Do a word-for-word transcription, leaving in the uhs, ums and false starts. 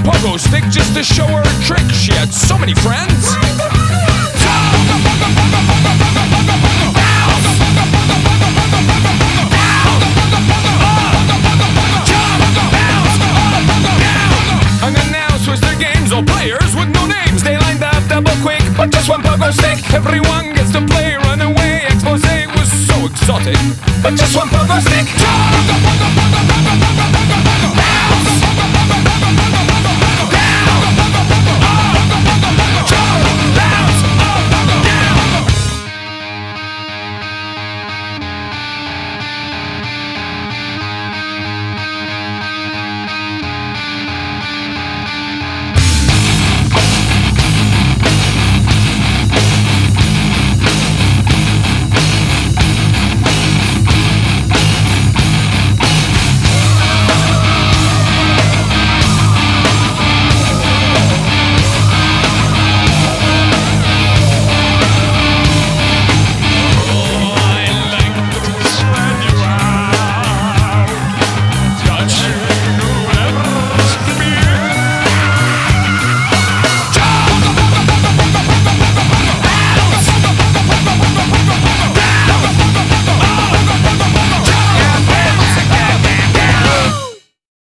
pogo stick just to show her a trick. She had so many friends. And then now switch their games, all players with no names. They lined up double quick, but just one pogo stick. Everyone gets to play, run away. Expose was so exotic, but just one pogo stick.